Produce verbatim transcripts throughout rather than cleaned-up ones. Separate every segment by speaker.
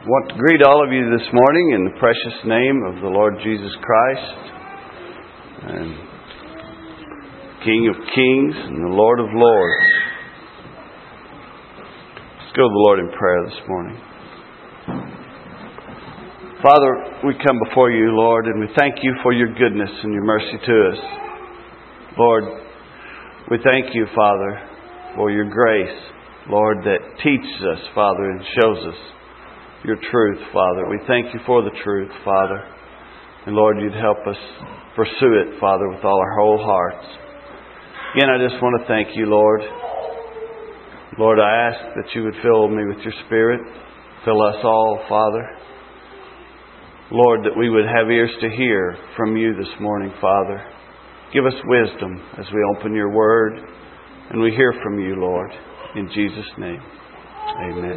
Speaker 1: I want to greet all of you this morning in the precious name of the Lord Jesus Christ, and King of Kings and the Lord of Lords. Let's go to the Lord in prayer this morning. Father, we come before you, Lord, and we thank you for your goodness and your mercy to us. Lord, we thank you, Father, for your grace, Lord, that teaches us, Father, and shows us your truth, Father. We thank you for the truth, Father. And Lord, you'd help us pursue it, Father, with all our whole hearts. Again, I just want to thank you, Lord. Lord, I ask that you would fill me with your Spirit. Fill us all, Father. Lord, that we would have ears to hear from you this morning, Father. Give us wisdom as we open your word and we hear from you, Lord. In Jesus' name, amen.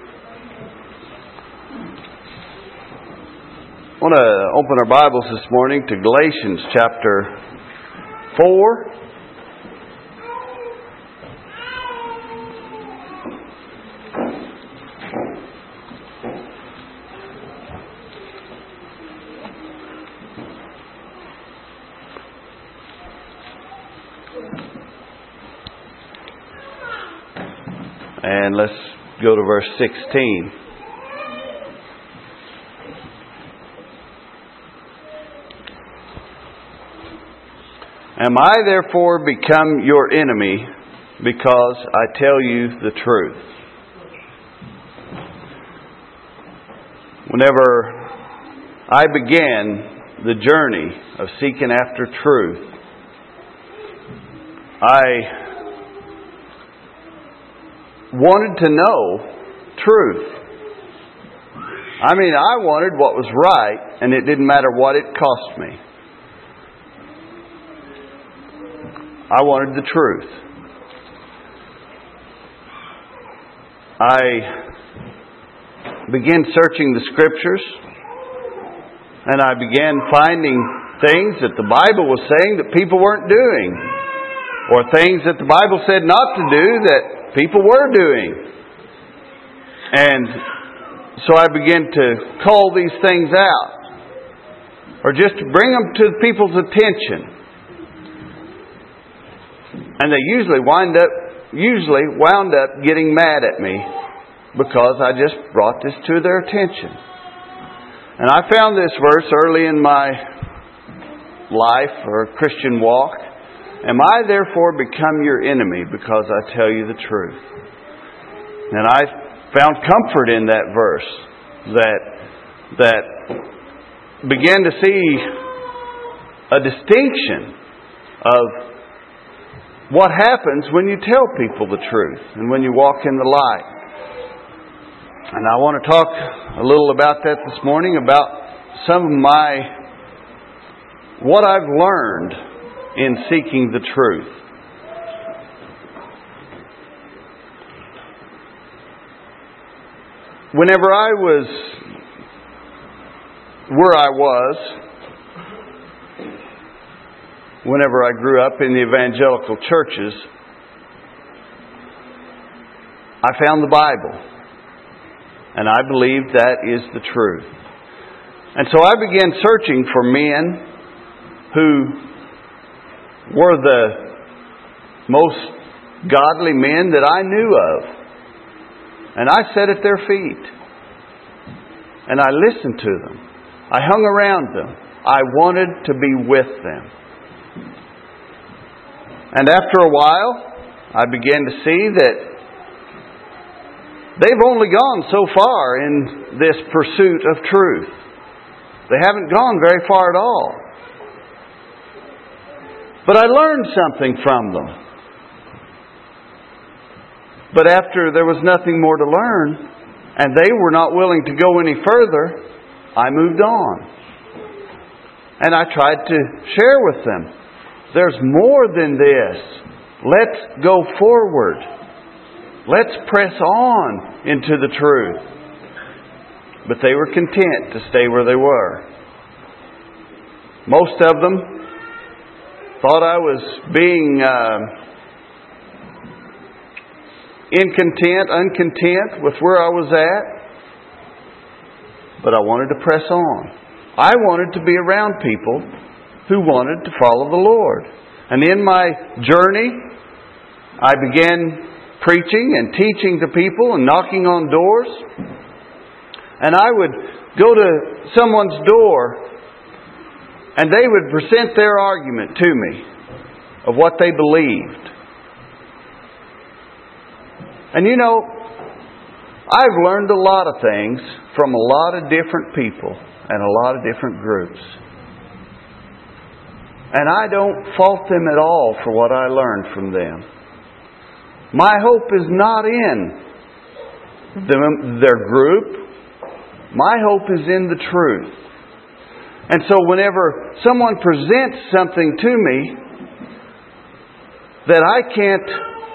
Speaker 1: I want to open our Bibles this morning to Galatians chapter four. And let's go to verse sixteen. Am I therefore become your enemy because I tell you the truth? Whenever I began the journey of seeking after truth, I wanted to know truth. I mean, I wanted what was right, and it didn't matter what it cost me. I wanted the truth. I began searching the Scriptures, and I began finding things that the Bible was saying that people weren't doing, or things that the Bible said not to do that people were doing. And so I began to call these things out, or just to bring them to people's attention. And they usually wind up, usually wound up getting mad at me because I just brought this to their attention. And I found this verse early in my life or Christian walk. Am I therefore become your enemy because I tell you the truth? And I found comfort in that verse that that began to see a distinction of what happens when you tell people the truth and when you walk in the light. And I want to talk a little about that this morning, about some of my, what I've learned in seeking the truth. Whenever I was where I was, whenever I grew up in the evangelical churches, I found the Bible. And I believed that is the truth. And so I began searching for men who were the most godly men that I knew of. And I sat at their feet. And I listened to them. I hung around them. I wanted to be with them. And after a while, I began to see that they've only gone so far in this pursuit of truth. They haven't gone very far at all. But I learned something from them. But after there was nothing more to learn, and they were not willing to go any further, I moved on. And I tried to share with them. There's more than this. Let's go forward. Let's press on into the truth. But they were content to stay where they were. Most of them thought I was being uh, incontent, uncontent with where I was at. but I wanted to press on. I wanted to be around people who wanted to follow the Lord. And in my journey, I began preaching and teaching to people and knocking on doors. And I would go to someone's door and they would present their argument to me of what they believed. And you know, I've learned a lot of things from a lot of different people and a lot of different groups. And I don't fault them at all for what I learned from them. My hope is not in them, their group. My hope is in the truth. And so whenever someone presents something to me that I can't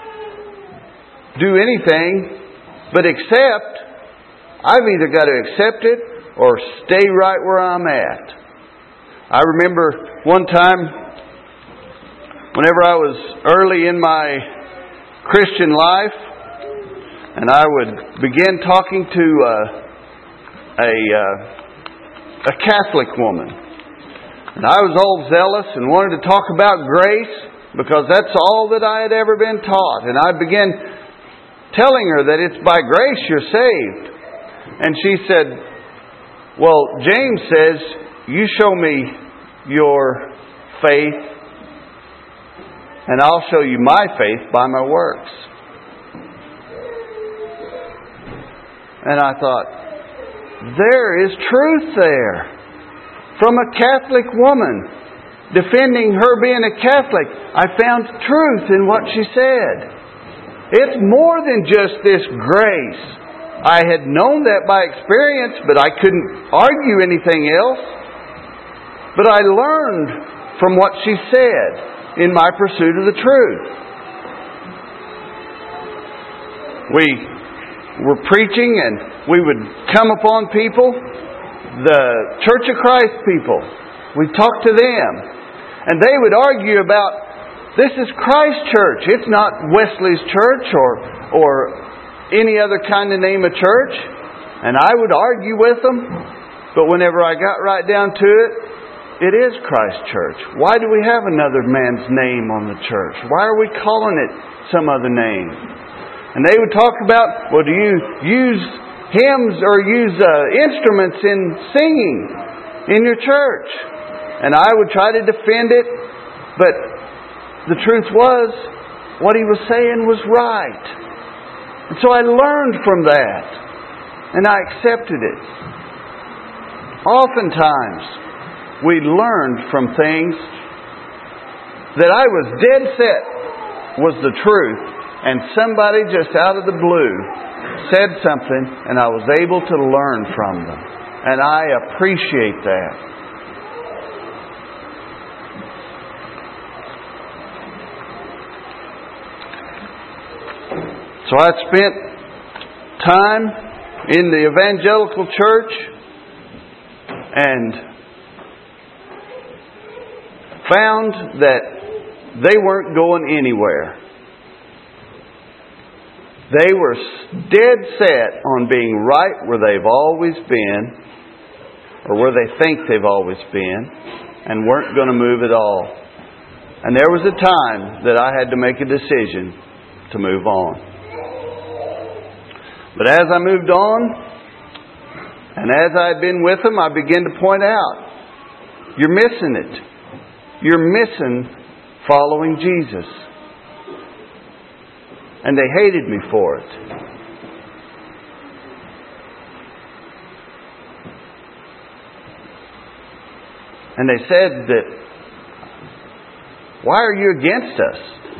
Speaker 1: do anything but accept, I've either got to accept it or stay right where I'm at. I remember one time, whenever I was early in my Christian life, and I would begin talking to uh, a uh, a Catholic woman. And I was all zealous and wanted to talk about grace because that's all that I had ever been taught. And I began telling her that it's by grace you're saved. And she said, well, James says, you show me your faith and I'll show you my faith by my works. And I thought, there is truth there. From a Catholic woman defending her being a Catholic, I found truth in what she said. It's more than just this grace. I had known that by experience, but I couldn't argue anything else. But I learned from what she said in my pursuit of the truth. We were preaching and we would come upon people, the Church of Christ people. We'd talk to them. And they would argue about, this is Christ Church. It's not Wesley's church or, or any other kind of name of church. And I would argue with them. But whenever I got right down to it, it is Christ Church. Why do we have another man's name on the church? Why are we calling it some other name? And they would talk about, well, do you use hymns or use uh, instruments in singing in your church? And I would try to defend it, but the truth was, what he was saying was right. And so I learned from that, and I accepted it. Oftentimes, we learned from things that I was dead set was the truth, and somebody just out of the blue said something, and I was able to learn from them. And I appreciate that. So I spent time in the evangelical church and found that they weren't going anywhere. They were dead set on being right where they've always been, or where they think they've always been, and weren't going to move at all. And there was a time that I had to make a decision to move on. But as I moved on, and as I had been with them, I began to point out, you're missing it. You're missing following Jesus. And they hated me for it. And they said that, why are you against us?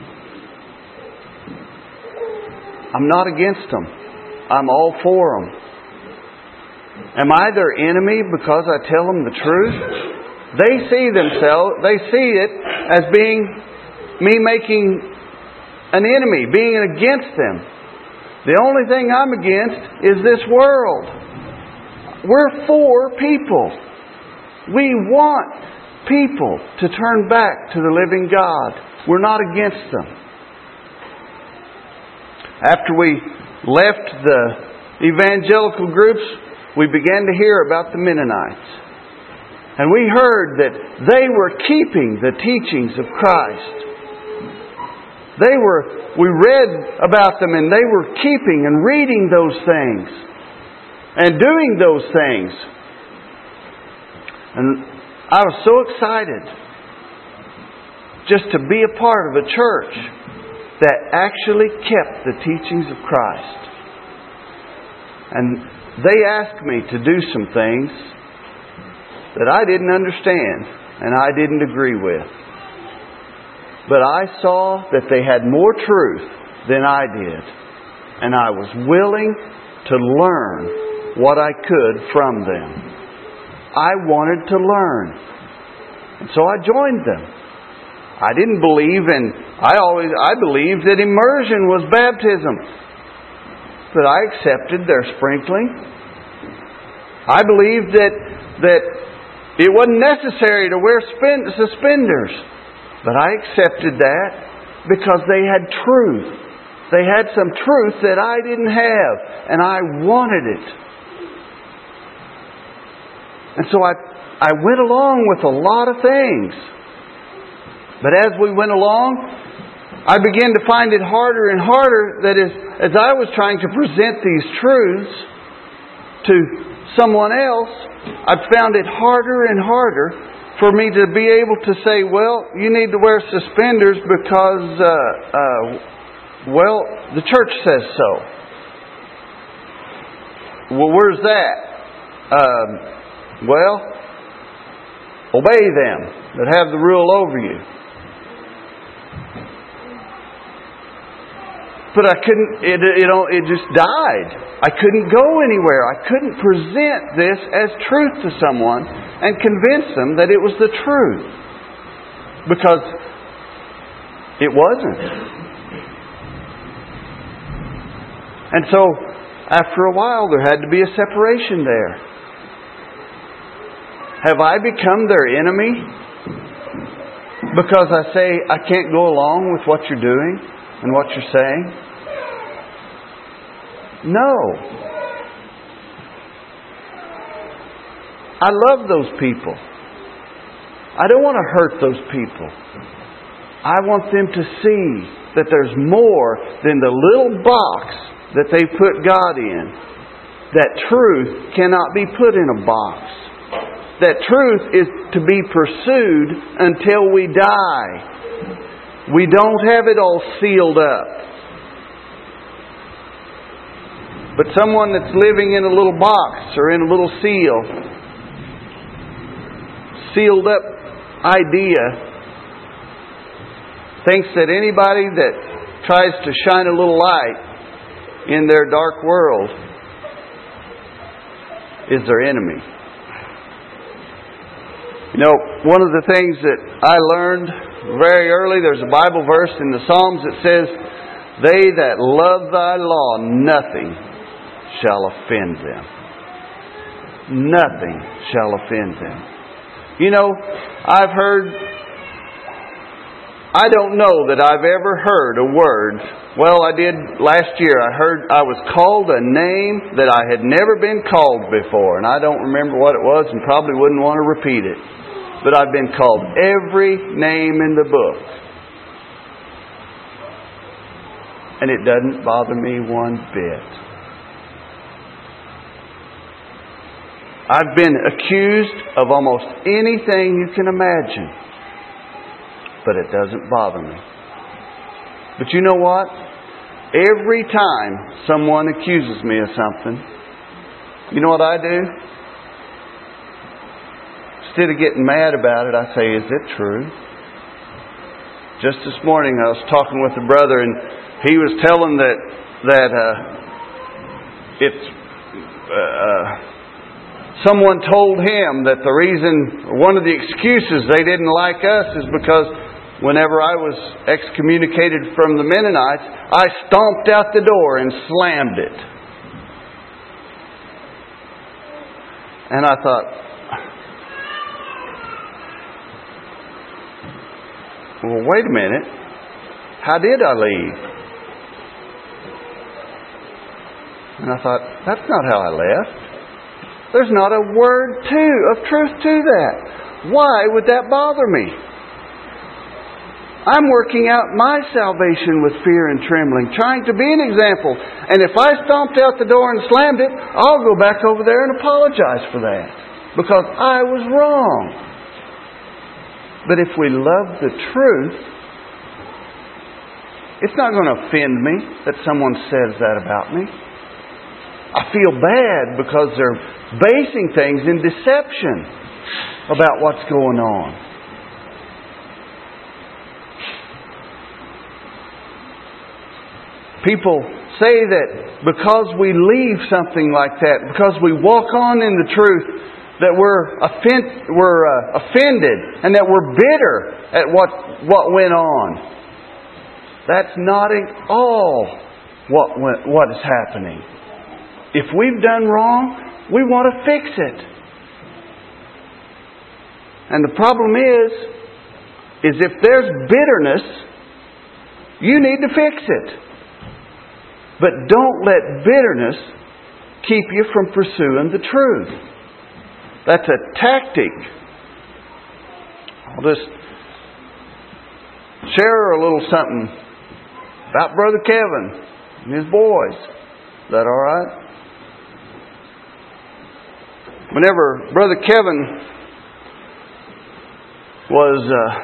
Speaker 1: I'm not against them. I'm all for them. Am I their enemy because I tell them the truth? They see themselves, they see it as being me making an enemy, being against them. The only thing I'm against is this world. We're for people. We want people to turn back to the living God. We're not against them. After we left the evangelical groups, we began to hear about the Mennonites. And we heard that they were keeping the teachings of Christ. They were, we read about them and they were keeping and reading those things and doing those things. And I was so excited just to be a part of a church that actually kept the teachings of Christ. And they asked me to do some things that I didn't understand and I didn't agree with. But I saw that they had more truth than I did. And I was willing to learn what I could from them. I wanted to learn. And so I joined them. I didn't believe in, I always, I believed that immersion was baptism. But I accepted their sprinkling. I believed that, that it wasn't necessary to wear suspenders. But I accepted that because they had truth. They had some truth that I didn't have. And I wanted it. And so I, I went along with a lot of things. But as we went along, I began to find it harder and harder that as, as I was trying to present these truths to someone else, I found it harder and harder for me to be able to say, well, you need to wear suspenders because, uh, uh, well, the church says so. Well, where's that? Um, well, obey them that have the rule over you. But I couldn't, it, it, it just died. I couldn't go anywhere. I couldn't present this as truth to someone and convince them that it was the truth. Because it wasn't. And so, after a while, there had to be a separation there. Have I become their enemy? Because I say, I can't go along with what you're doing and what you're saying? No. I love those people. I don't want to hurt those people. I want them to see that there's more than the little box that they put God in. That truth cannot be put in a box. That truth is to be pursued until we die. We don't have it all sealed up. But someone that's living in a little box or in a little seal, sealed up idea, thinks that anybody that tries to shine a little light in their dark world is their enemy. You know, one of the things that I learned very early, there's a Bible verse in the Psalms that says, "They that love thy law, nothing shall offend them." Nothing shall offend them. You know, I've heard, I don't know that I've ever heard a word. Well, I did last year. I heard I was called a name that I had never been called before. And I don't remember what it was and probably wouldn't want to repeat it. But I've been called every name in the book. And it doesn't bother me one bit. I've been accused of almost anything you can imagine. But it doesn't bother me. But you know what? Every time someone accuses me of something, you know what I do? Instead of getting mad about it, I say, is it true? Just this morning I was talking with a brother and he was telling that that uh, it's uh, someone told him that the reason, one of the excuses they didn't like us is because whenever I was excommunicated from the Mennonites, I stomped out the door and slammed it. And I thought, well, wait a minute. How did I leave? And I thought, that's not how I left. There's not a word to of truth to that. Why would that bother me? I'm working out my salvation with fear and trembling, trying to be an example. And if I stomped out the door and slammed it, I'll go back over there and apologize for that, because I was wrong. But if we love the truth, it's not going to offend me that someone says that about me. I feel bad because they're basing things in deception about what's going on. People say that because we leave something like that, because we walk on in the truth, that we're, offend, we're uh, offended and that we're bitter at what, what went on. That's not at all what, went, what is happening. If we've done wrong, we want to fix it. And the problem is, is if there's bitterness, you need to fix it. But don't let bitterness keep you from pursuing the truth. That's a tactic. I'll just share a little something about Brother Kevin and his boys. Is that all right? Whenever Brother Kevin was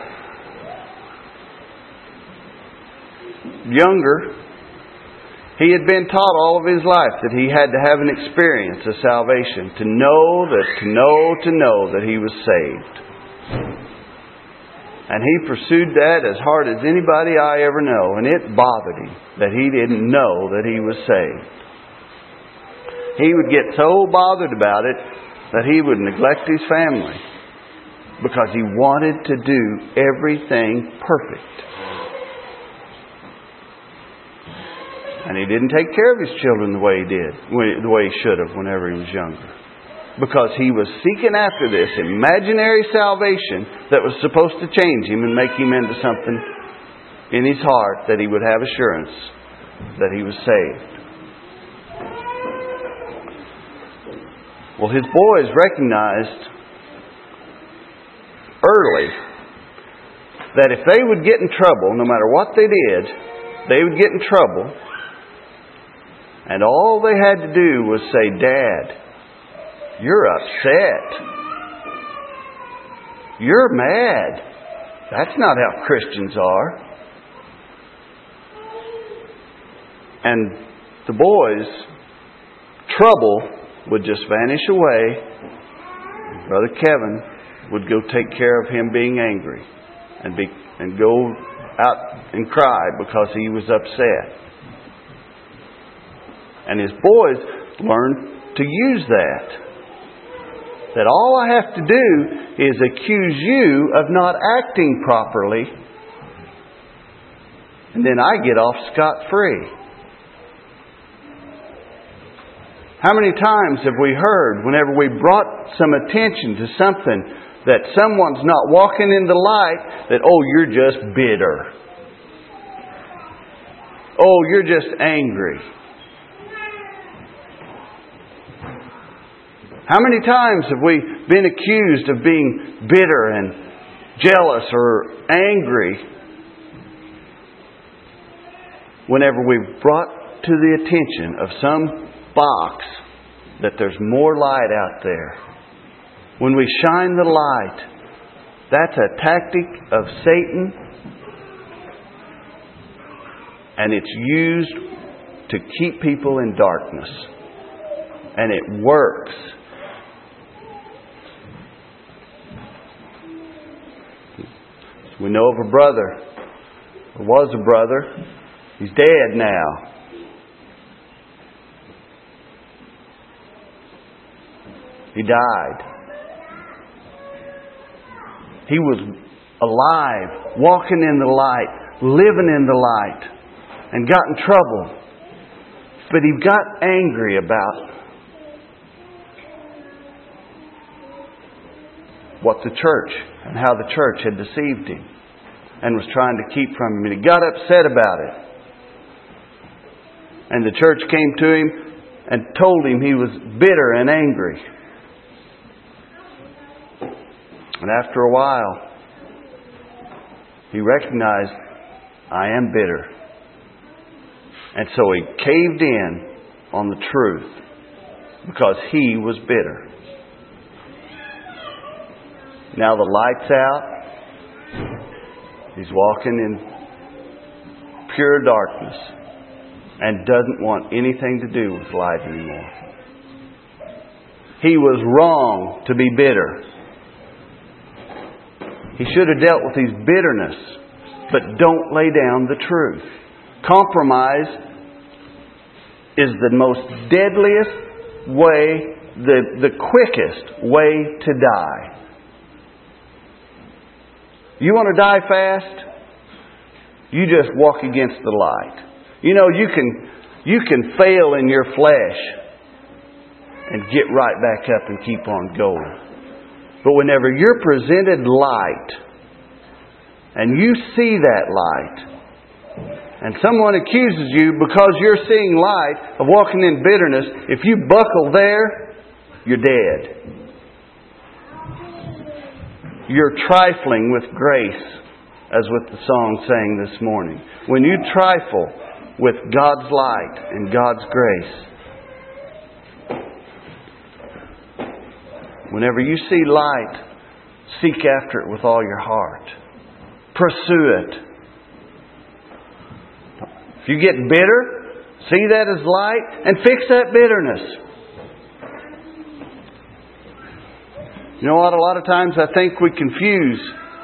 Speaker 1: uh, younger, he had been taught all of his life that he had to have an experience of salvation, to know that, to know, to know that he was saved. And he pursued that as hard as anybody I ever know, and it bothered him that he didn't know that he was saved. He would get so bothered about it that he would neglect his family because he wanted to do everything perfect. And he didn't take care of his children the way he did, the way he should have whenever he was younger. Because he was seeking after this imaginary salvation that was supposed to change him and make him into something in his heart that he would have assurance that he was saved. Well, his boys recognized early that if they would get in trouble, no matter what they did, they would get in trouble. And all they had to do was say, "Dad, you're upset. You're mad. That's not how Christians are." And the boys' trouble would just vanish away. Brother Kevin would go take care of him being angry and be and go out and cry because he was upset. And his boys learned to use that. That all I have to do is accuse you of not acting properly, and then I get off scot-free. How many times have we heard, whenever we brought some attention to something, that someone's not walking in the light, that, "Oh, you're just bitter. Oh, you're just angry." How many times have we been accused of being bitter and jealous or angry whenever we've brought to the attention of some box that there's more light out there? When we shine the light, that's a tactic of Satan, and it's used to keep people in darkness. And it works. We know of a brother, or was a brother. He's dead now. He died. He was alive, walking in the light, living in the light, and got in trouble. But he got angry about what the church and how the church had deceived him and was trying to keep from him. And he got upset about it. And the church came to him and told him he was bitter and angry. And after a while, he recognized, I am bitter. And so he caved in on the truth because he was bitter. Now the light's out. He's walking in pure darkness and doesn't want anything to do with light anymore. He was wrong to be bitter. He should have dealt with his bitterness, but don't lay down the truth. Compromise is the most deadliest way, the, the quickest way to die. You want to die fast? You just walk against the light. You know, you can, you can fail in your flesh and get right back up and keep on going. But whenever you're presented light, and you see that light, and someone accuses you because you're seeing light of walking in bitterness, if you buckle there, you're dead. You're trifling with grace, as with the song sang this morning. When you trifle with God's light and God's grace, whenever you see light, seek after it with all your heart. Pursue it. If you get bitter, see that as light and fix that bitterness. You know what? A lot of times I think we confuse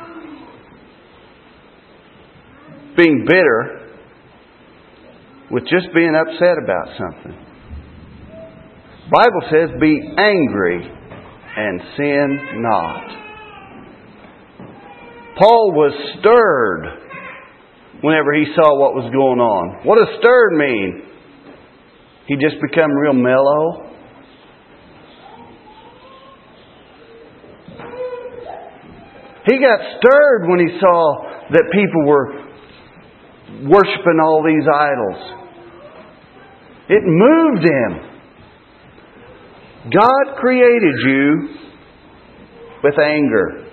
Speaker 1: being bitter with just being upset about something. The Bible says, be angry and sin not. Paul was stirred whenever he saw what was going on. What does stirred mean? He just become real mellow. He got stirred when he saw that people were worshiping all these idols. It moved him. God created you with anger.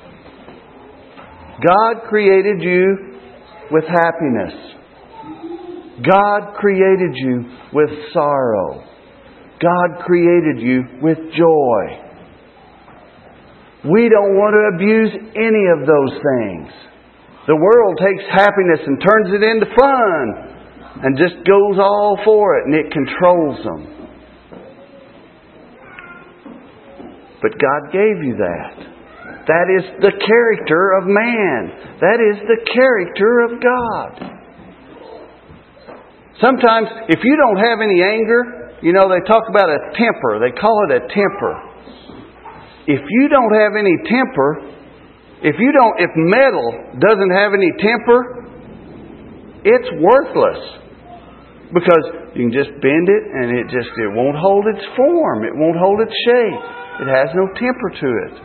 Speaker 1: God created you with happiness. God created you with sorrow. God created you with joy. We don't want to abuse any of those things. The world takes happiness and turns it into fun and just goes all for it, and it controls them. But God gave you that. That is the character of man. That is the character of God. Sometimes, if you don't have any anger, you know, they talk about a temper. They call it a temper. If you don't have any temper, if you don't, if metal doesn't have any temper, it's worthless. Because you can just bend it and it just, it won't hold its form. It won't hold its shape. It has no temper to it.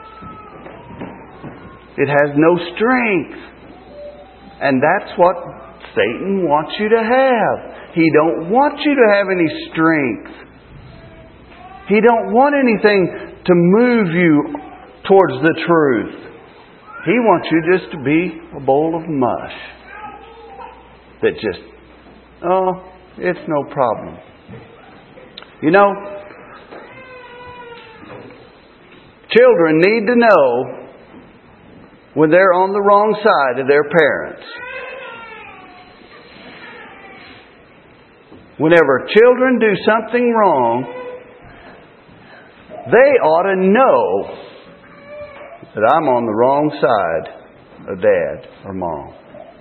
Speaker 1: It has no strength. And that's what Satan wants you to have. He don't want you to have any strength. He don't want anything to move you towards the truth. He wants you just to be a bowl of mush. That just, oh, it's no problem. You know, children need to know when they're on the wrong side of their parents. Whenever children do something wrong, they ought to know that I'm on the wrong side of Dad or Mom.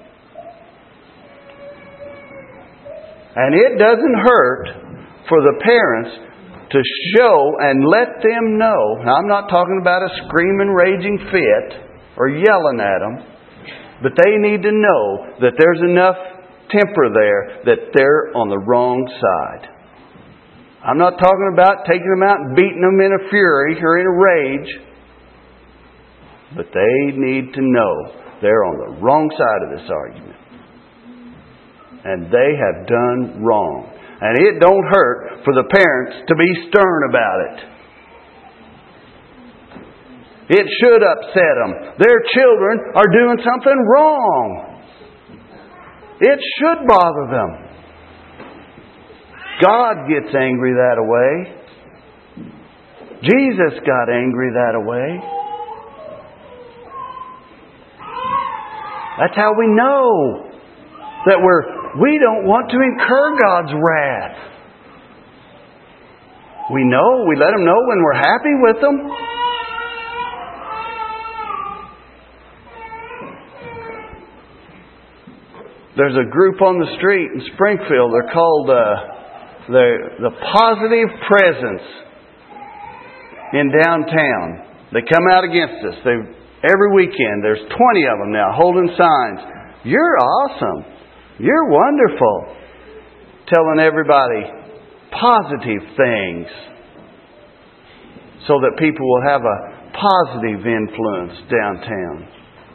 Speaker 1: And it doesn't hurt for the parents to show and let them know. Now, I'm not talking about a screaming, raging fit or yelling at them, but they need to know that there's enough temper there that they're on the wrong side. I'm not talking about taking them out and beating them in a fury or in a rage. But they need to know they're on the wrong side of this argument. And they have done wrong. And it don't hurt for the parents to be stern about it. It should upset them. Their children are doing something wrong. It should bother them. God gets angry that way. Jesus got angry that way. That's how we know that we're, we don't want to incur God's wrath. We know, we let Him know when we're happy with them. There's a group on the street in Springfield. They're called uh, the, the Positive Presence in downtown. They come out against us. They every weekend. There's twenty of them now holding signs. You're awesome. You're wonderful. Telling everybody positive things so that people will have a positive influence downtown.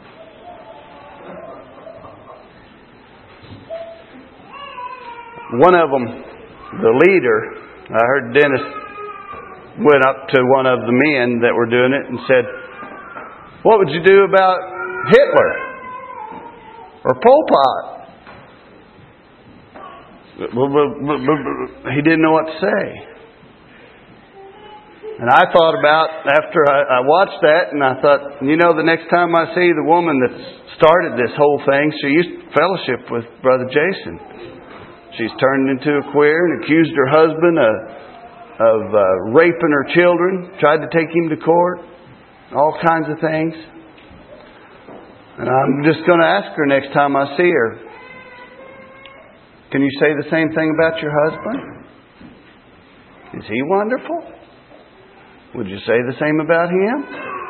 Speaker 1: One of them, the leader, I heard Dennis went up to one of the men that were doing it and said, "What would you do about Hitler or Pol Pot?" He didn't know what to say. And I thought about, after I, I watched that, and I thought, you know, the next time I see the woman that started this whole thing, she used to fellowship with Brother Jason. She's turned into a queer and accused her husband of, of uh, raping her children, tried to take him to court, all kinds of things. And I'm just going to ask her next time I see her, can you say the same thing about your husband? Is he wonderful? Would you say the same about him?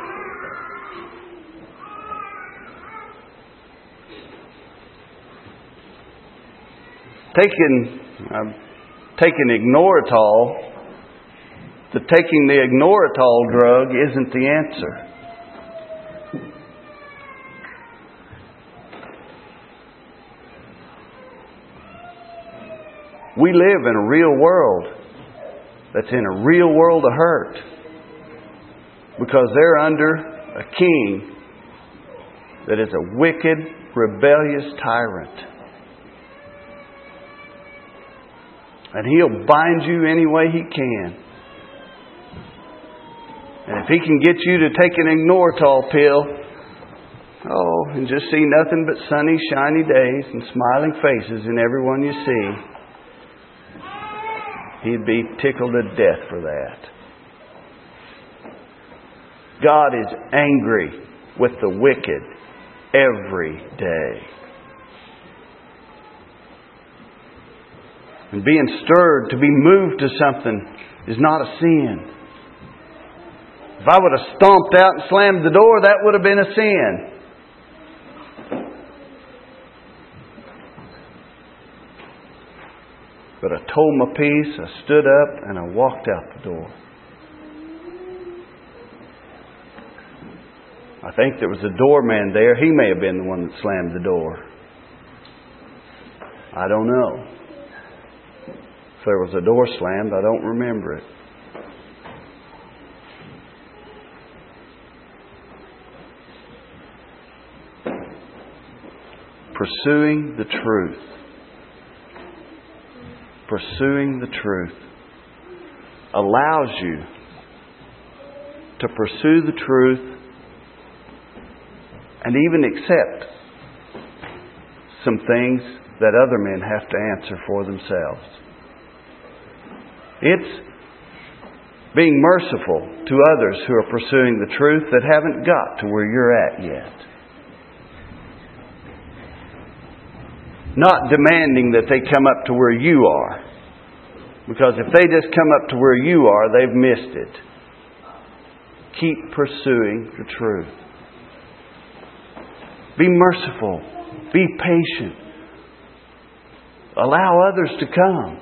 Speaker 1: Taking, I've taken Ignoritol. The taking the Ignoritol drug isn't the answer. We live in a real world that's in a real world of hurt because they're under a king that is a wicked, rebellious tyrant. And he'll bind you any way he can. And if he can get you to take an Ignoritol pill, oh, and just see nothing but sunny, shiny days and smiling faces in everyone you see, he'd be tickled to death for that. God is angry with the wicked every day. And being stirred to be moved to something is not a sin. If I would have stomped out and slammed the door, that would have been a sin. But I told my piece, I stood up, and I walked out the door. I think there was a doorman there. He may have been the one that slammed the door. I don't know. If there was a door slammed, I don't remember it. Pursuing the truth. Pursuing the truth allows you to pursue the truth and even accept some things that other men have to answer for themselves. It's being merciful to others who are pursuing the truth that haven't got to where you're at yet. Not demanding that they come up to where you are. Because if they just come up to where you are, they've missed it. Keep pursuing the truth. Be merciful. Be patient. Allow others to come.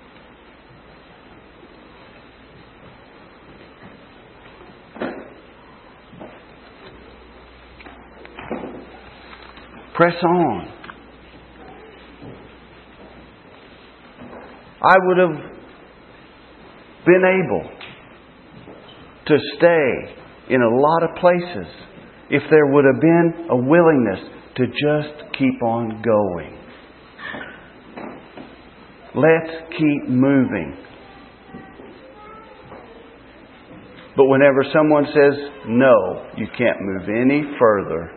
Speaker 1: Press on. I would have been able to stay in a lot of places if there would have been a willingness to just keep on going. Let's keep moving. But whenever someone says, no, you can't move any further,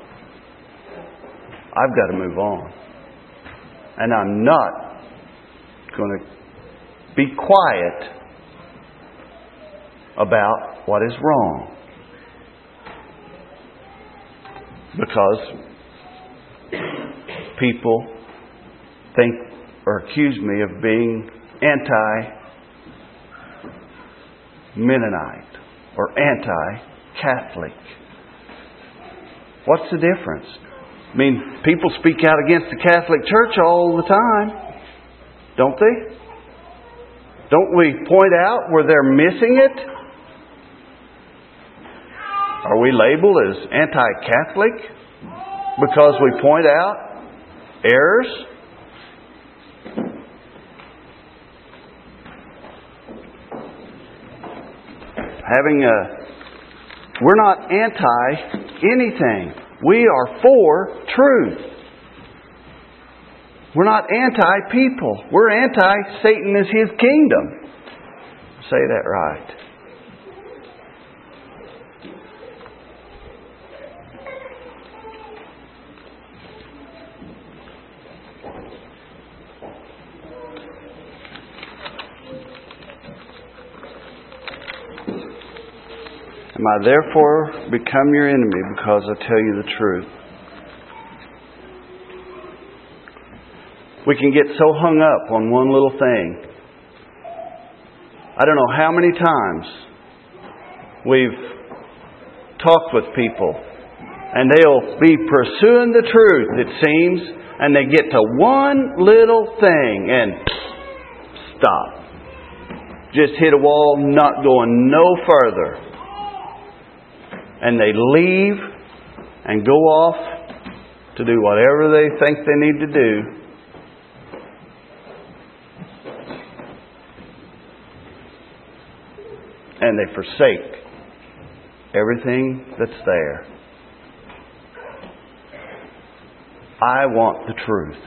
Speaker 1: I've got to move on. And I'm not going to be quiet about what is wrong. Because people think or accuse me of being anti-Mennonite or anti-Catholic. What's the difference? I mean, people speak out against the Catholic Church all the time, don't they? Don't we point out where they're missing it? Are we labeled as anti-Catholic because we point out errors? Having a, we're not anti-anything. We are for truth. We're not anti-people. We're anti-Satan as his kingdom. Say that right. Am I therefore become your enemy because I tell you the truth? We can get so hung up on one little thing. I don't know how many times we've talked with people and they'll be pursuing the truth, it seems, and they get to one little thing and stop. Just hit a wall, not going no further. And they leave and go off to do whatever they think they need to do. And they forsake everything that's there. I want the truth.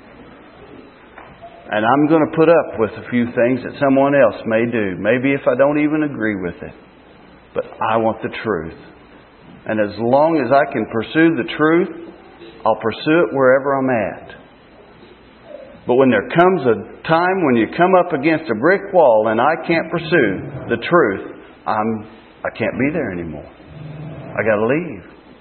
Speaker 1: And I'm going to put up with a few things that someone else may do. Maybe if I don't even agree with it. But I want the truth. And as long as I can pursue the truth, I'll pursue it wherever I'm at. But when there comes a time when you come up against a brick wall and I can't pursue the truth, I'm, I can't be there anymore. I got to leave.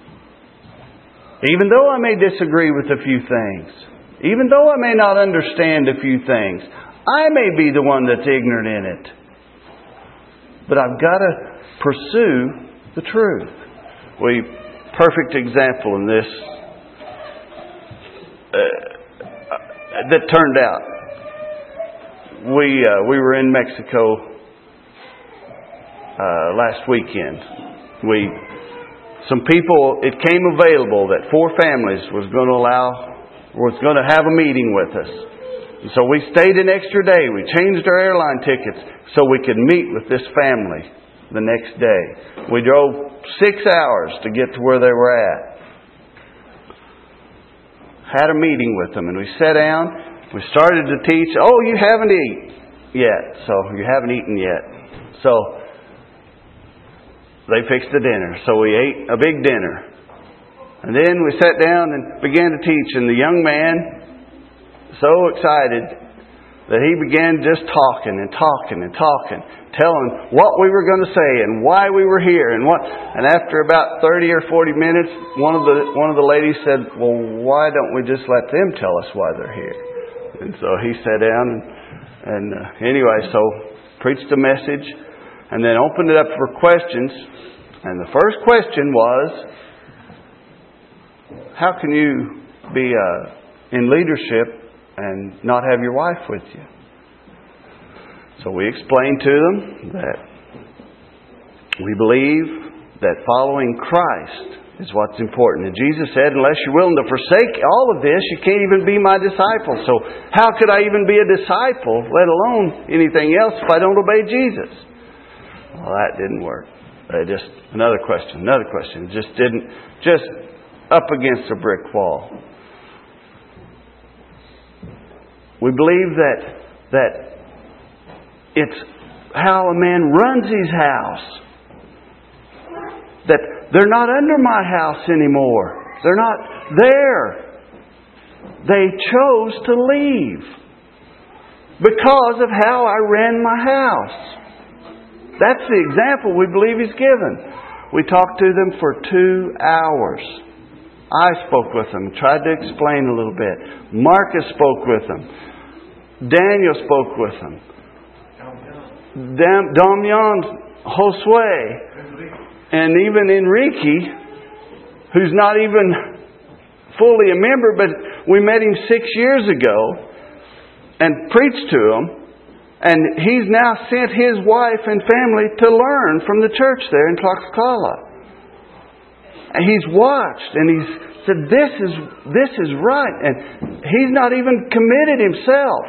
Speaker 1: Even though I may disagree with a few things, even though I may not understand a few things, I may be the one that's ignorant in it. But I've got to pursue the truth. We, perfect example in this uh, that turned out. We uh, we were in Mexico uh, last weekend. We some people. It came available that four families was going to allow was going to have a meeting with us. And so we stayed an extra day. We changed our airline tickets so we could meet with this family the next day. We drove six hours to get to where they were at. Had a meeting with them and we sat down. We started to teach. Oh, you haven't eaten yet. So you haven't eaten yet. So they fixed the dinner. So we ate a big dinner. And then we sat down and began to teach. And the young man, so excited that he began just talking and talking and talking, telling what we were going to say and why we were here and what. And after about thirty or forty minutes, one of the one of the ladies said, "Well, why don't we just let them tell us why they're here?" And so he sat down and, and uh, anyway, so preached a message and then opened it up for questions. And the first question was, "How can you be uh, in leadership and not have your wife with you?" So we explained to them that we believe that following Christ is what's important. And Jesus said, unless you're willing to forsake all of this, you can't even be my disciple. So how could I even be a disciple, let alone anything else, if I don't obey Jesus? Well, that didn't work. They just, another question, another question. Just didn't, just up against a brick wall. We believe that, that it's how a man runs his house. That they're not under my house anymore. They're not there. They chose to leave because of how I ran my house. That's the example we believe He's given. We talked to them for two hours. I spoke with them, tried to explain a little bit. Marcus spoke with them. Daniel spoke with them. Dam- Damian, Josue, and even Enrique, who's not even fully a member, but we met him six years ago and preached to him. And he's now sent his wife and family to learn from the church there in Tlaxcala. And he's watched and he's said, this is, this is right. And he's not even committed himself.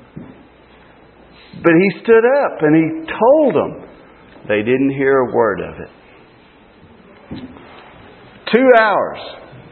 Speaker 1: But he stood up and he told them. They didn't hear a word of it. Two hours.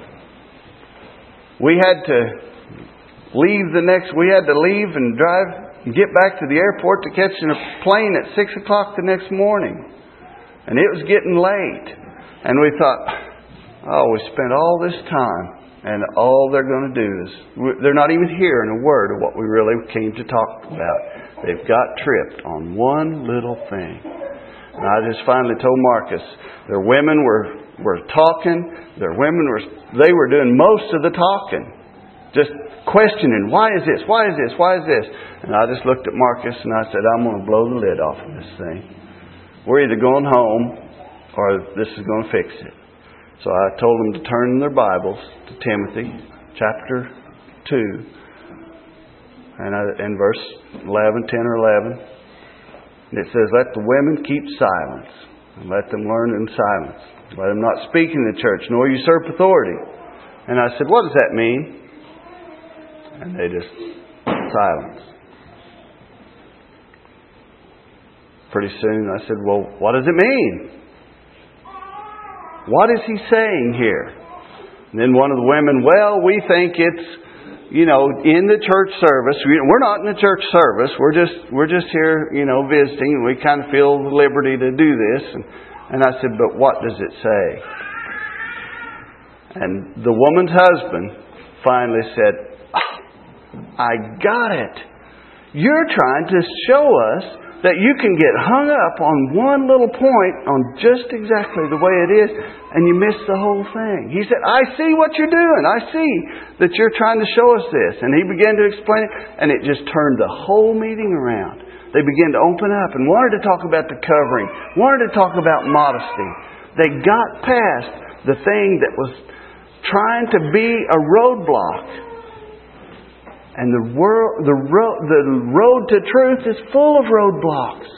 Speaker 1: We had to leave the next, we had to leave and drive get back to the airport to catch a plane at six o'clock the next morning. And it was getting late. And we thought, oh, we spent all this time and all they're going to do is, they're not even hearing a word of what we really came to talk about. They've got tripped on one little thing. And I just finally told Marcus, their women were, were talking, their women were, they were doing most of the talking. Just questioning, why is this? Why is this? Why is this? And I just looked at Marcus and I said, I'm going to blow the lid off of this thing. We're either going home or this is going to fix it. So I told them to turn in their Bibles to Timothy chapter two. And I, in verse eleven, ten or eleven, it says, let the women keep silence and let them learn in silence. Let them not speak in the church nor usurp authority. And I said, what does that mean? And they just silence. Pretty soon I said, well, what does it mean? What is he saying here? And then one of the women, well, we think it's, you know, in the church service. We're not in the church service. We're just we're just here, you know, visiting. We kind of feel the liberty to do this. And, and I said, but what does it say? And the woman's husband finally said, oh, I got it. You're trying to show us that you can get hung up on one little point on just exactly the way it is, and you miss the whole thing. He said, I see what you're doing. I see that you're trying to show us this. And he began to explain it, and it just turned the whole meeting around. They began to open up and wanted to talk about the covering, wanted to talk about modesty. They got past the thing that was trying to be a roadblock. And the world, the road, the road to truth is full of roadblocks.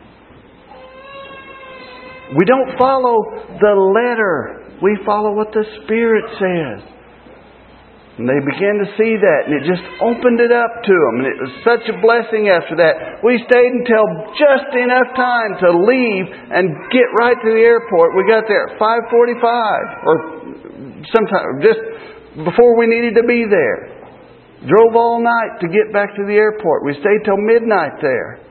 Speaker 1: We don't follow the letter. We follow what the Spirit says. And they began to see that, and it just opened it up to them. And it was such a blessing after that. We stayed until just enough time to leave and get right to the airport. We got there at five forty-five, or sometime just before we needed to be there. Drove all night to get back to the airport. We stayed till midnight there.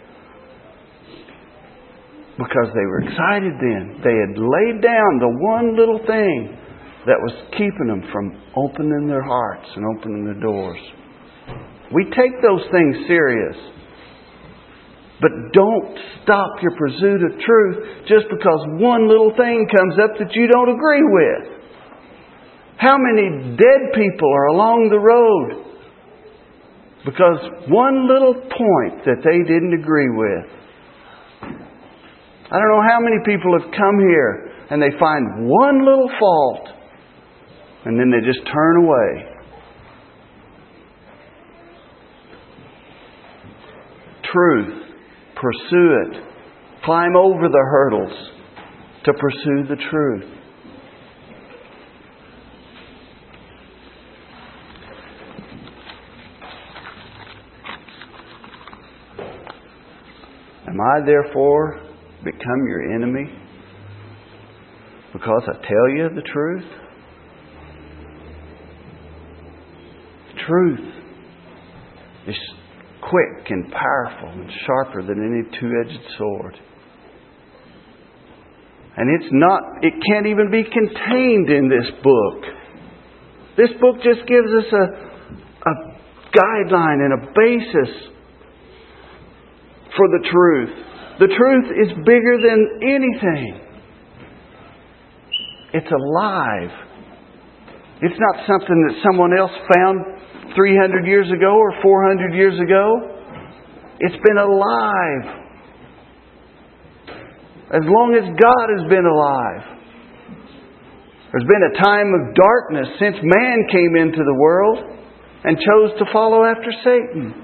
Speaker 1: Because they were excited then. They had laid down the one little thing that was keeping them from opening their hearts and opening their doors. We take those things serious. But don't stop your pursuit of truth just because one little thing comes up that you don't agree with. How many dead people are along the road because one little point that they didn't agree with? I don't know how many people have come here and they find one little fault and then they just turn away. Truth. Pursue it. Climb over the hurdles to pursue the truth. Am I therefore become your enemy? because I tell you the truth? The truth is quick and powerful and sharper than any two-edged sword. And it's not, it can't even be contained in this book. This book just gives us a, a guideline and a basis for the truth. The truth is bigger than anything. It's alive. It's not something that someone else found three hundred years ago or four hundred years ago. It's been alive as long as God has been alive. There's been a time of darkness since man came into the world and chose to follow after Satan.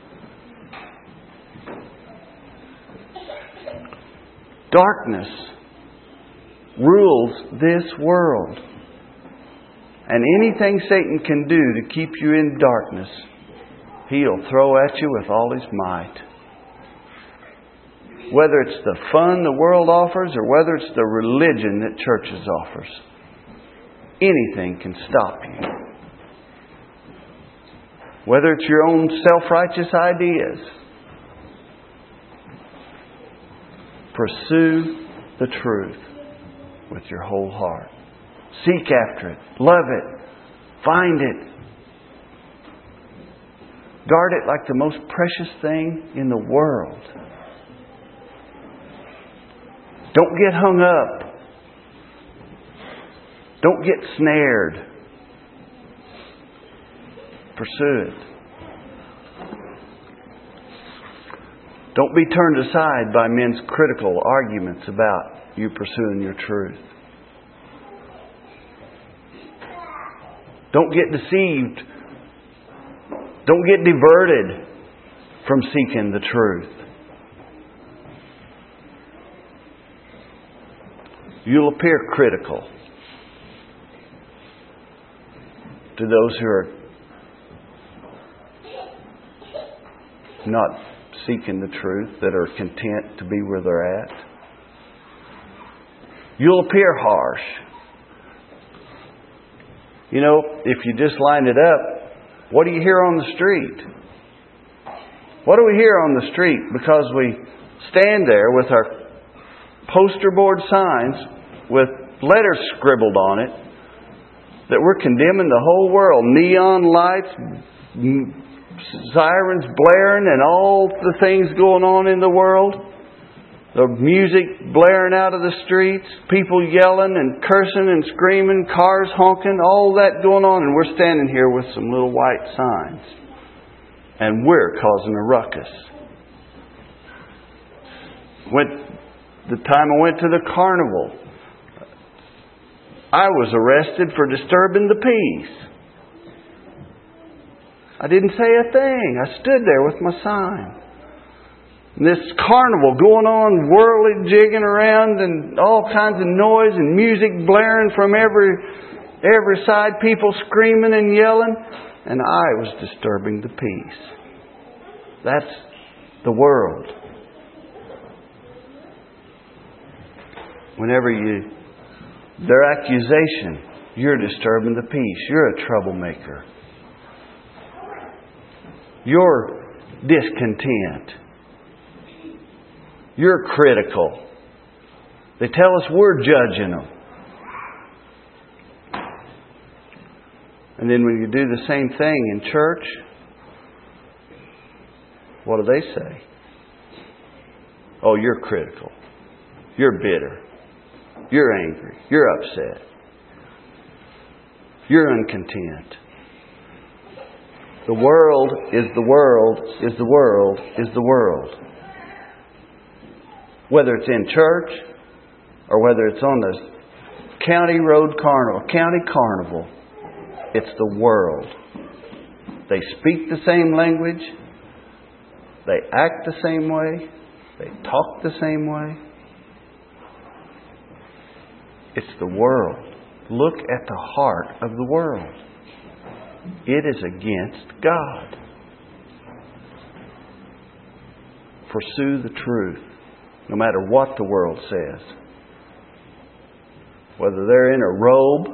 Speaker 1: Darkness rules this world. And anything Satan can do to keep you in darkness, he'll throw at you with all his might. Whether it's the fun the world offers or whether it's the religion that churches offers, anything can stop you. Whether it's your own self-righteous ideas, pursue the truth with your whole heart. Seek after it. Love it. Find it. Guard it like the most precious thing in the world. Don't get hung up. Don't get snared. Pursue it. Don't be turned aside by men's critical arguments about you pursuing your truth. Don't get deceived. Don't get diverted from seeking the truth. You'll appear critical to those who are not seeking the truth, that are content to be where they're at. You'll appear harsh. You know, if you just line it up, what do you hear on the street? What do we hear on the street? Because we stand there with our poster board signs with letters scribbled on it that we're condemning the whole world. Neon lights, sirens blaring, and all the things going on in the world. The music blaring out of the streets, people yelling and cursing and screaming, cars honking, all that going on. And we're standing here with some little white signs. And we're causing a ruckus. Went, the time I went to the carnival, I was arrested for disturbing the peace. I didn't say a thing. I stood there with my sign. And this carnival going on, whirling, jigging around, and all kinds of noise and music blaring from every every side, people screaming and yelling, and I was disturbing the peace. That's the world. Whenever you, their accusation, you're disturbing the peace. You're a troublemaker. You're discontent. You're critical. They tell us we're judging them. And then when you do the same thing in church, what do they say? Oh, you're critical. You're bitter. You're angry. You're upset. You're uncontent. The world is the world, is the world, is the world. Whether it's in church or whether it's on the county road carnival, county carnival, it's the world. They speak the same language. They act the same way. They talk the same way. It's the world. Look at the heart of the world. It is against God. Pursue the truth, no matter what the world says. whether they're in a robe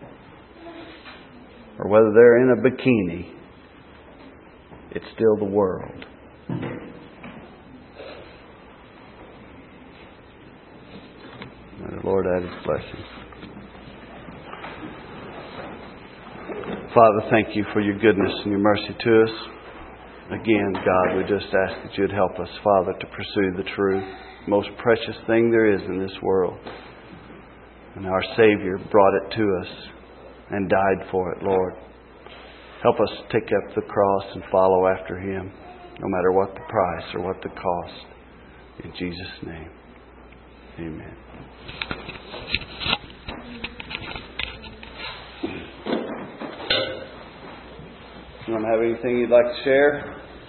Speaker 1: or whether they're in a bikini, it's still the world. May the Lord add His blessings. Father, thank You for Your goodness and Your mercy to us. Again, God, we just ask that You'd help us, Father, to pursue the truth, most precious thing there is in this world. And our Savior brought it to us and died for it, Lord. Help us take up the cross and follow after Him, no matter what the price or what the cost. In Jesus' name, amen. You want to have anything you'd like to share?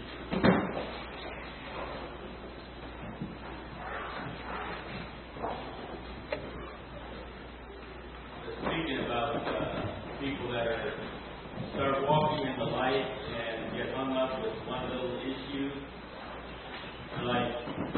Speaker 2: Speaking about uh, people that are start walking in the light and get hung up with one little issue, like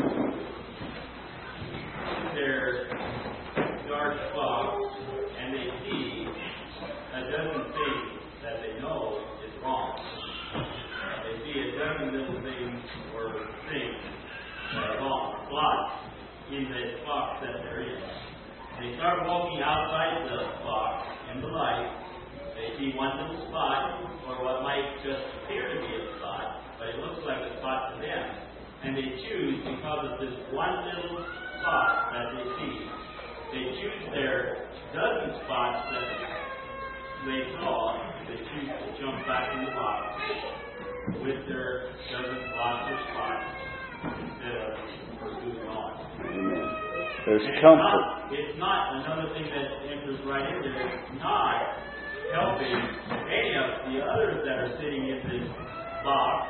Speaker 2: their dark spots, and they see a dozen things that they know is wrong. They see a dozen little things or things that are wrong, spots in the box that they're in. They start walking outside the box in the light. They see one little spot, or what might just appear to be a spot, but it looks like a spot to them. And they choose, because of this one little spot that they see, they choose their dozen spots that they saw, they choose to jump back in the box with their dozen spots or spots instead of pursuing on.
Speaker 1: Amen. There's
Speaker 2: and
Speaker 1: comfort.
Speaker 2: It's not, it's not, another thing that enters right in there, it's not helping any of the others that are sitting in this box.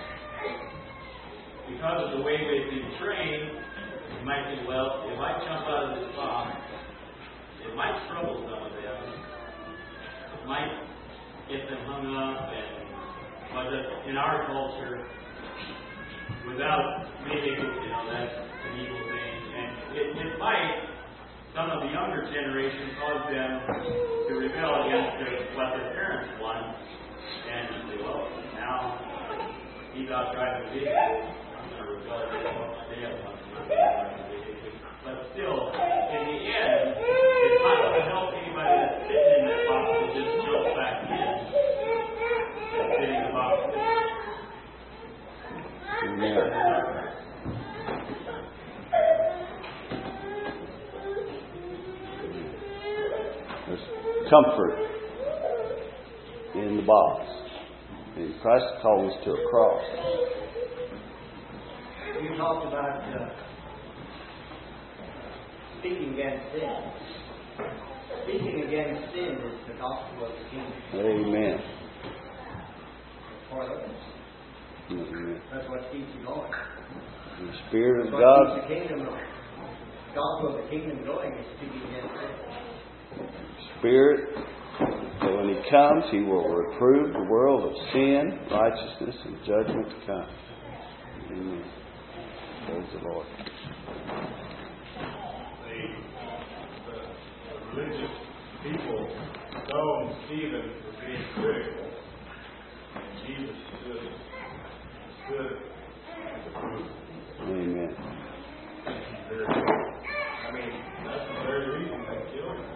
Speaker 2: Because of the way they've been trained, you might think, well, if I jump out of this box, it might trouble some of them. It might get them hung up, and but in our culture, without maybe, you know, that's an evil thing. And it, it might, some of the younger generation, cause them to rebel against their, what their parents want. And you say, well, now he's out driving a vehicle. I'm going to rebel against what my dad wants me to do. But still, in the end, it's not going to help anybody that's sitting in that box to just jump back in and sit in the box.
Speaker 1: Amen. There's comfort in the box. And Christ calls us to a cross.
Speaker 3: You talked about uh, speaking against sin. Speaking against sin is the gospel of the kingdom.
Speaker 1: Amen.
Speaker 3: For others.
Speaker 1: Amen.
Speaker 3: That's what keeps you going.
Speaker 1: And the Spirit of
Speaker 3: That's what
Speaker 1: God.
Speaker 3: keeps the kingdom going. The gospel of the kingdom going is speaking against sin.
Speaker 1: Spirit, so when He comes, He will reprove the world of sin, righteousness, and judgment to come. Amen. Praise the Lord.
Speaker 4: The, the religious people stoned Stephen for being critical, and Jesus stood, stood as a proof.
Speaker 1: Amen.
Speaker 4: I mean, that's the very reason they killed him.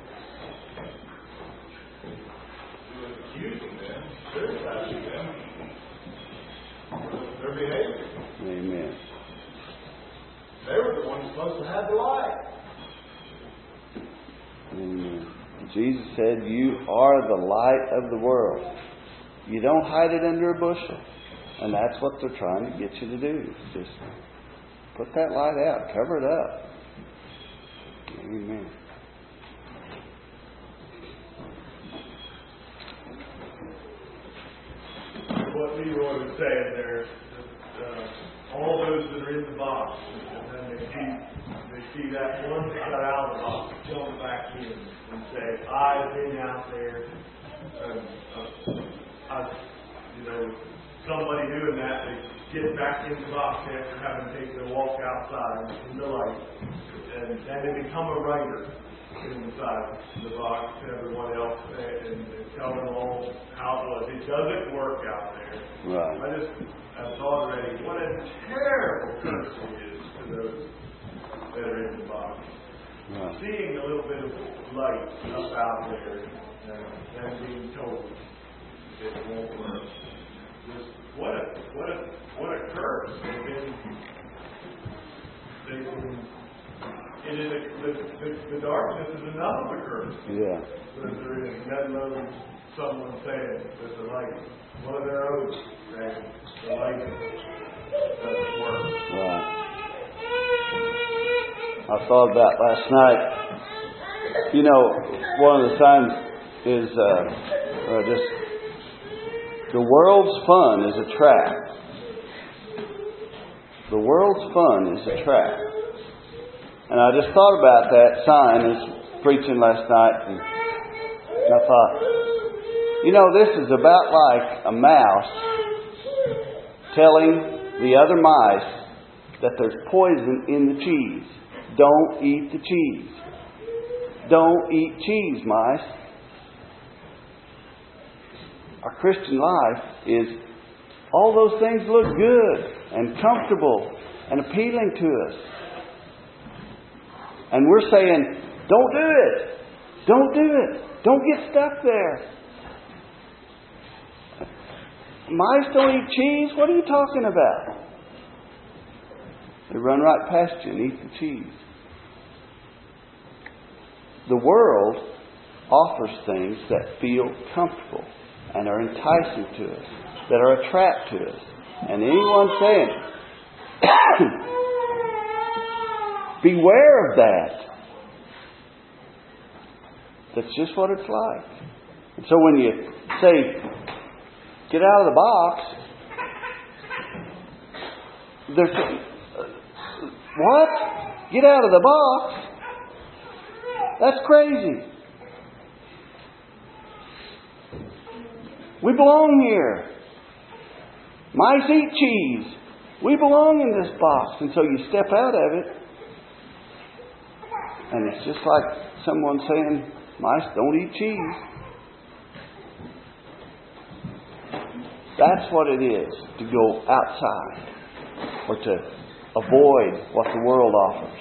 Speaker 4: He was accusing them, criticizing them for their behavior.
Speaker 1: Amen.
Speaker 4: They were the ones supposed to have the light.
Speaker 1: Amen. Jesus said, "You are the light of the world." You don't hide it under a bushel. And that's what they're trying to get you to do. Just put that light out. Cover it up. Amen.
Speaker 4: What Leroy was saying there, that, uh, all those that are in the box, and then they see, they see that one that got out of the box, jump back in and say, I've been out there, and, uh, I, you know, somebody doing that, they get back in the box after having taken a walk outside in the light, and, and they become a writer inside. outside the box to everyone else and, and tell them all how it was. It doesn't work out there.
Speaker 1: Right.
Speaker 4: I just, I've thought already, what a terrible curse it is to those that are in the box.
Speaker 1: Right.
Speaker 4: Seeing a little bit of light up out there and then being told it won't work. Just, what a, what a, what a curse. They've been, they've been, it is a, the, the, the darkness is enough of a curse.
Speaker 1: Yeah.
Speaker 4: That there is, let alone someone saying that the light, one of their own saying the light doesn't work.
Speaker 1: Right. I thought about last night. You know, one of the signs is uh, uh, just the world's fun is a trap. The world's fun is a trap. And I just thought about that sign as preaching last night, and I thought, you know, this is about like a mouse telling the other mice that there's poison in the cheese. Don't eat the cheese. Don't eat cheese, mice. Our Christian life is, all those things look good and comfortable and appealing to us. And we're saying, don't do it. Don't do it. Don't get stuck there. Mice don't eat cheese? What are you talking about? They run right past you and eat the cheese. The world offers things that feel comfortable and are enticing to us, that are a trap to us. And anyone saying, beware of that. That's just what it's like. And so when you say, get out of the box, there's, uh, what? Get out of the box? That's crazy. We belong here. Mice eat cheese. We belong in this box. And so you step out of it, and it's just like someone saying, mice don't eat cheese. That's what it is to go outside or to avoid what the world offers.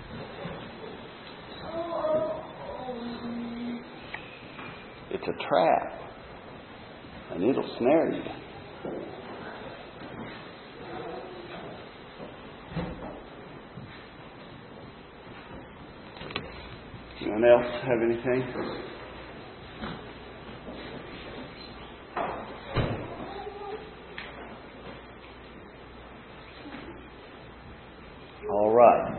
Speaker 1: It's a trap, and it'll snare you. Anyone else have anything? All right.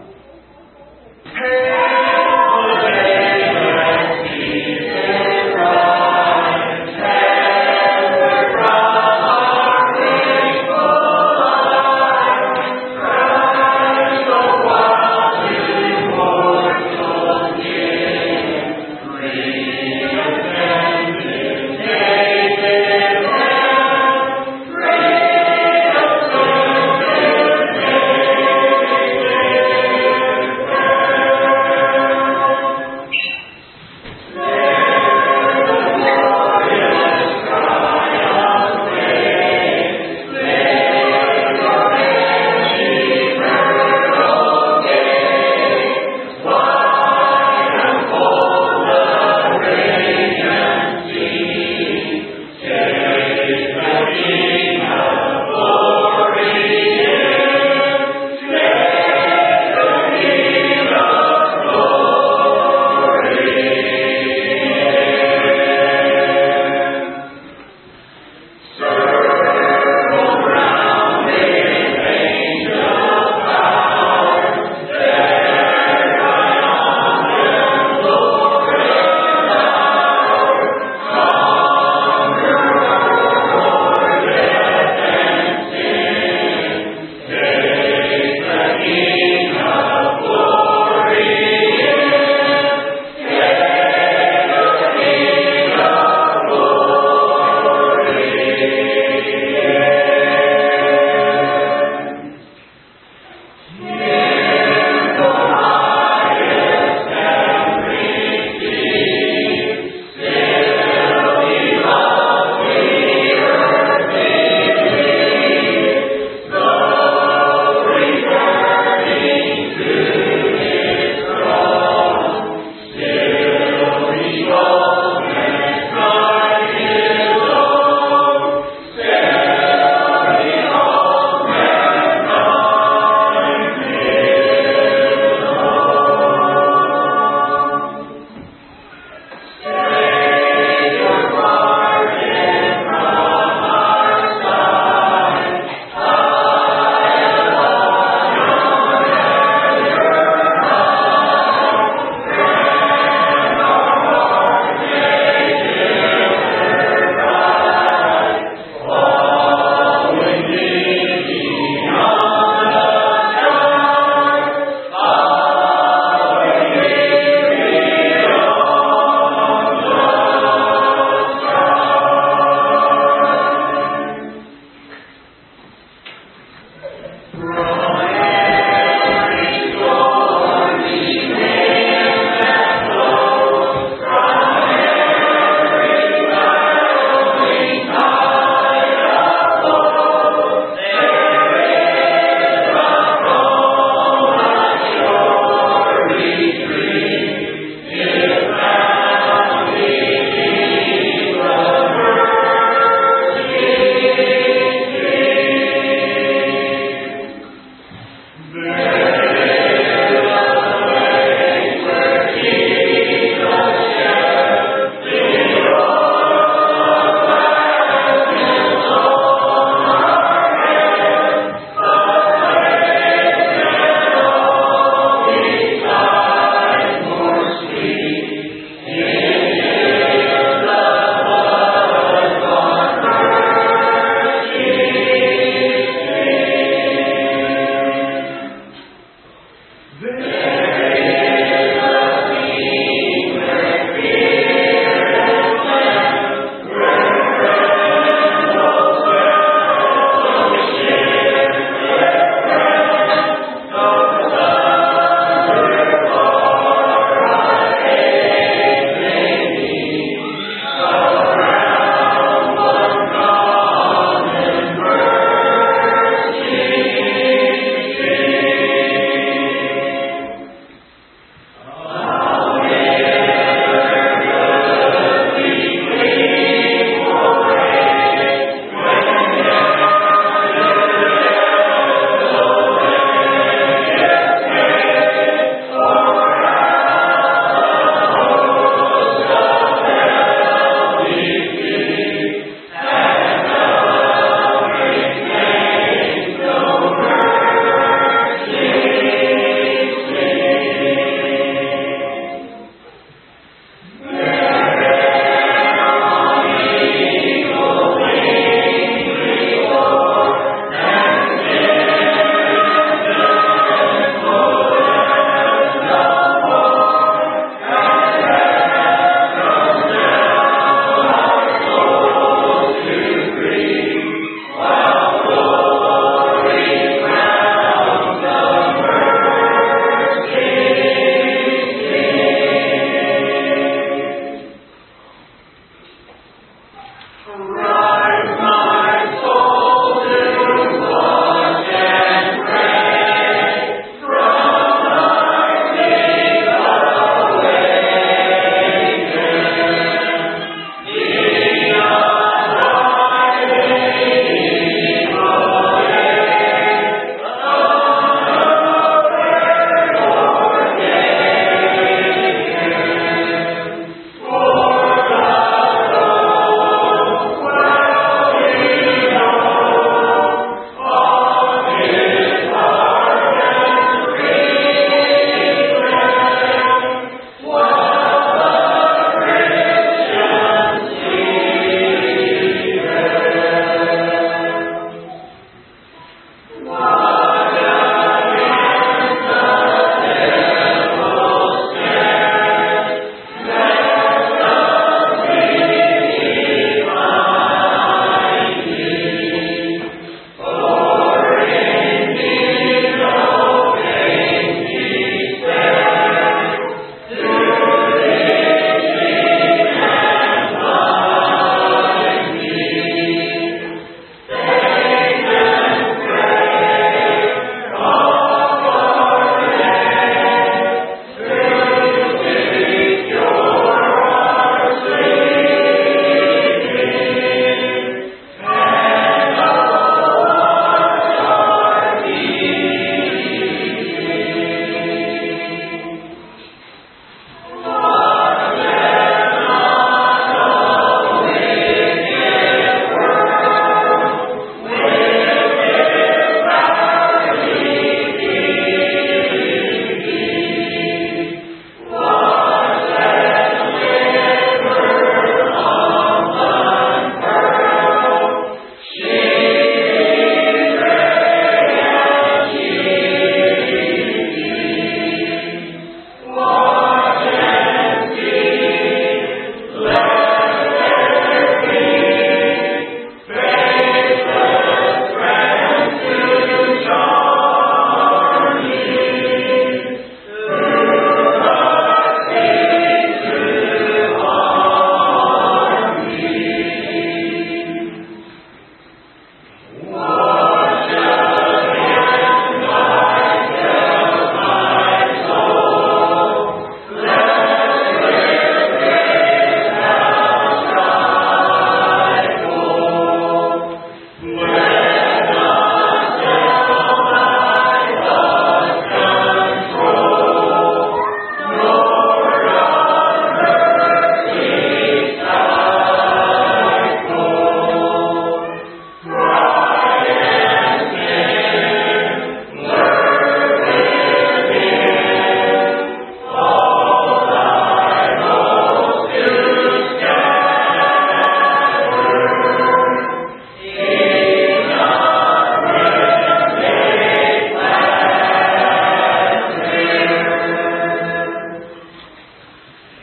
Speaker 5: Praise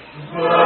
Speaker 4: But